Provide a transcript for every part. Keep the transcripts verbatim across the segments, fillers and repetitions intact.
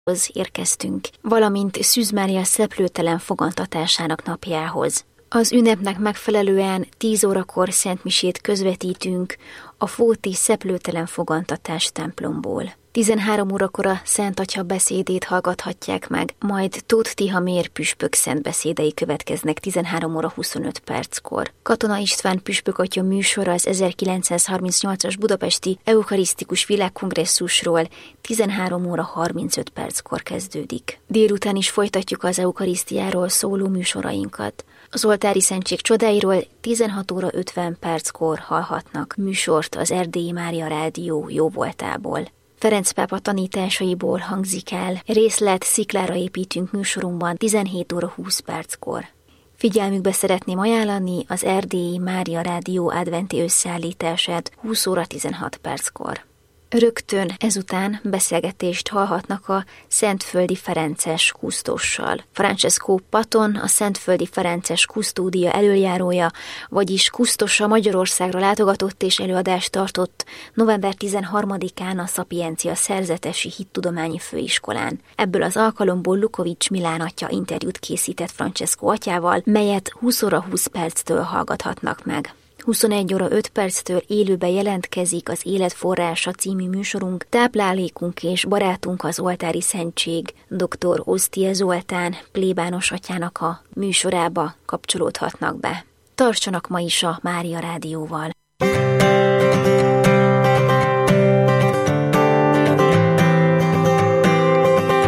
érkeztünk, valamint Szűz Mária szeplőtelen fogantatásának napjához. Az ünnepnek megfelelően tíz órakor szentmisét közvetítünk a Fóti szeplőtelen fogantatás templomból. tizenhárom órakor a Szent Atya beszédét hallgathatják meg, majd Tóth Tihamér püspök szentbeszédei következnek tizenhárom óra huszonöt perckor. Katona István püspök atya műsora az ezerkilencszázharmincnyolcas budapesti eukarisztikus világkongresszusról tizenhárom óra harmincöt perckor kezdődik. Délután is folytatjuk az eukarisztiáról szóló műsorainkat. Az oltári szentség csodáiról tizenhat óra ötven perckor hallhatnak műsort az Erdélyi Mária Rádió jóvoltából. Ferenc pápa tanításaiból hangzik el, részlet Sziklára építünk műsorunkban tizenhét óra húsz perckor. Figyelmükbe szeretném ajánlani az Erdélyi Mária Rádió adventi összeállítását húsz óra tizenhat perckor. Rögtön ezután beszélgetést hallhatnak a Szentföldi Ferences kusztossal. Francesco Paton, a Szentföldi Ferences kusztódia elöljárója, vagyis kusztosa Magyarországra látogatott és előadást tartott november tizenharmadikán a Szapiencia Szerzetesi Hittudományi Főiskolán. Ebből az alkalomból Lukovics Milán atya interjút készített Francesco atyával, melyet húsz óra húsz perctől hallgathatnak meg. huszonegy óra öt perctől élőben jelentkezik az Életforrása című műsorunk, táplálékunk és barátunk az oltári szentség, dr. Osztie Zoltán plébános atyának a műsorába kapcsolódhatnak be. Tartsanak ma is a Mária Rádióval!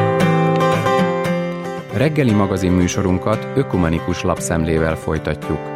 Reggeli magazin műsorunkat ökumenikus lapszemlével folytatjuk.